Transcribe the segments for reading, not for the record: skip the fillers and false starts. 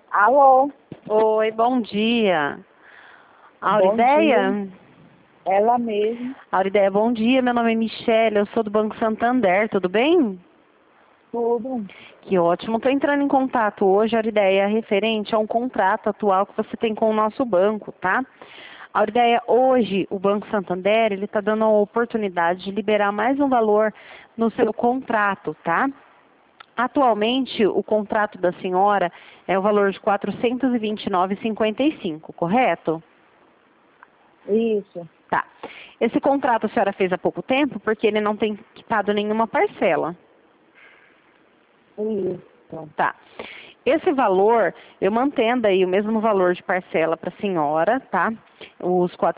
Alô? Oi, bom dia. Bom Aurideia? dia. Ela mesma. Aurideia, bom dia. Meu nome é Michele, eu sou do Banco Santander, tudo bem? Tudo. Que ótimo. Estou entrando em contato hoje, Aurideia, referente a um contrato atual que você tem com o nosso banco, tá? Aurideia, hoje o Banco Santander ele está dando a oportunidade de liberar mais um valor no seu contrato, tá? Atualmente, o contrato da senhora é o valor de R$ 429,55, correto? Isso. Tá. Esse contrato a senhora fez há pouco tempo porque ele não tem quitado nenhuma parcela. Isso. Tá. Esse valor, eu mantendo aí o mesmo valor de parcela para a senhora, tá? Os R$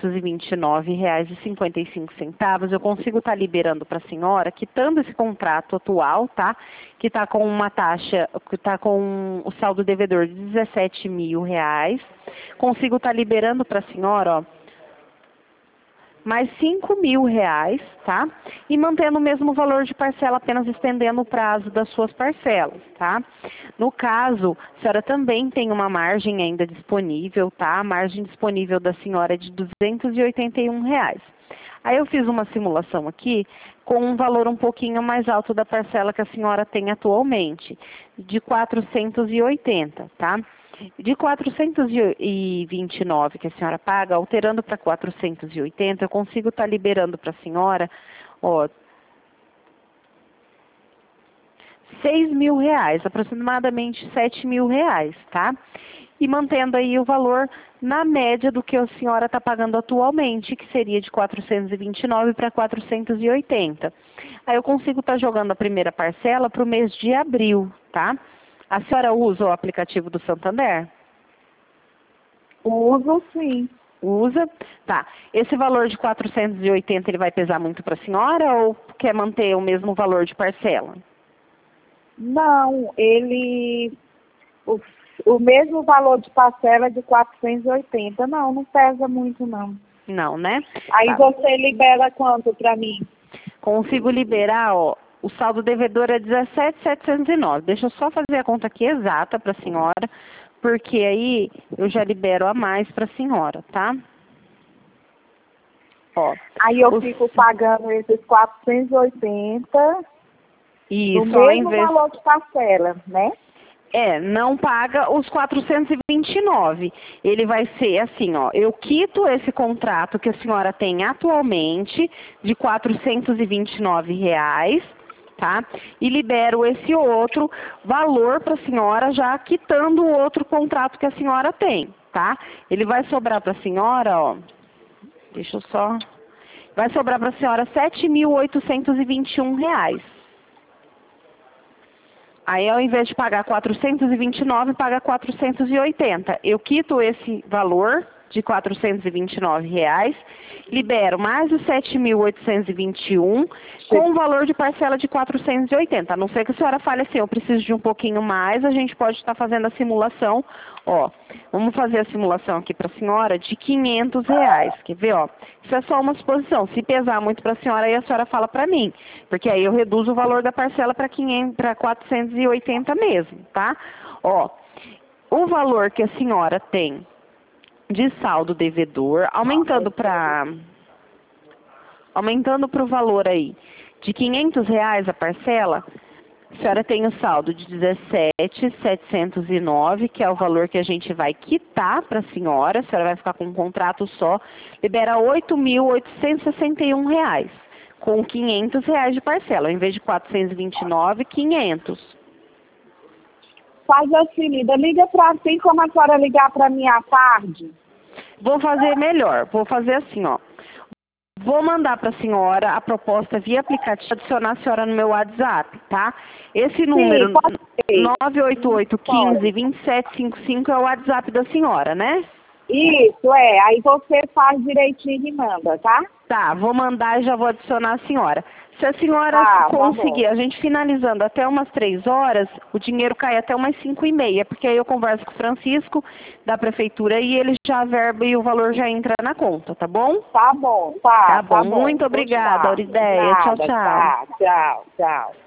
429,55, eu consigo estar liberando para a senhora, quitando esse contrato atual, tá? Que está com uma taxa, que está com o saldo devedor de R$ 17.000. Consigo estar liberando para a senhora, ó, mais R$ 5.000, tá? E mantendo o mesmo valor de parcela, apenas estendendo o prazo das suas parcelas, tá? No caso, a senhora também tem uma margem ainda disponível, tá? A margem disponível da senhora é de R$ 281. Aí eu fiz uma simulação aqui com um valor um pouquinho mais alto da parcela que a senhora tem atualmente, de 480, tá? De 429 que a senhora paga, alterando para 480, eu consigo estar liberando para a senhora, ó, R$ 6.000, aproximadamente R$ 7.000, tá? E mantendo aí o valor na média do que a senhora está pagando atualmente, que seria de 429 para 480. Aí eu consigo estar jogando a primeira parcela para o mês de abril, tá? A senhora usa o aplicativo do Santander? Uso sim. Usa. Tá. Esse valor de 480 ele vai pesar muito para a senhora ou quer manter o mesmo valor de parcela? Não, ele... O, o mesmo valor de parcela é de 480. Não pesa muito não. Não, né? Aí Tá. você libera quanto para mim? Consigo liberar, ó, o saldo devedor é 17.709. Deixa eu só fazer a conta aqui exata para a senhora, porque aí eu já libero a mais para a senhora, tá? Ó, Aí eu os, fico pagando esses 480 no isso, ao mesmo invés... valor de parcela, né? não paga os 429. Ele vai ser assim, ó, eu quito esse contrato que a senhora tem atualmente de R$ 429, tá? E libero esse outro valor para a senhora já quitando o outro contrato que a senhora tem, tá? Ele vai sobrar para a senhora, ó, deixa eu só... Vai sobrar para a senhora R$ 7.821. Aí, ao invés de pagar 429, paga 480. Eu quito esse valor de R$ 429, libero mais os 7.821 com o valor de parcela de 480. A não ser que a senhora fale assim, eu preciso de um pouquinho mais, a gente pode estar fazendo a simulação. Ó, vamos fazer a simulação aqui para a senhora de R$ 500. Quer ver, ó? Isso é só uma suposição. Se pesar muito para a senhora, aí a senhora fala para mim. Porque aí eu reduzo o valor da parcela para 480 mesmo, tá? Ó, o valor que a senhora tem de saldo devedor, aumentando para o valor aí de R$ 500 a parcela, a senhora tem o saldo de 17.709, que é o valor que a gente vai quitar para a senhora vai ficar com um contrato só, libera R$ 8.861, com R$ 500 de parcela, ao invés de 429, 500. Faz assim, liga para si como a senhora ligar para mim à tarde. Vou fazer melhor, vou fazer assim, ó. Vou mandar para a senhora a proposta via aplicativo, adicionar a senhora no meu WhatsApp, tá? Esse número, Sim, pode ser. 988-15-2755 é o WhatsApp da senhora, né? Isso, aí você faz direitinho e manda, tá? Tá, vou mandar e já vou adicionar a senhora. Se a senhora Tá conseguir, bom. a gente finalizando até umas 3 horas, o dinheiro cai até umas 5h30, porque aí eu converso com o Francisco da prefeitura e ele já verba e o valor já entra na conta, tá bom? Tá bom, Tá tá bom, bom. muito obrigada, Tá. Aurideia. Tchau, Nada, tchau. tá. Tchau, tchau.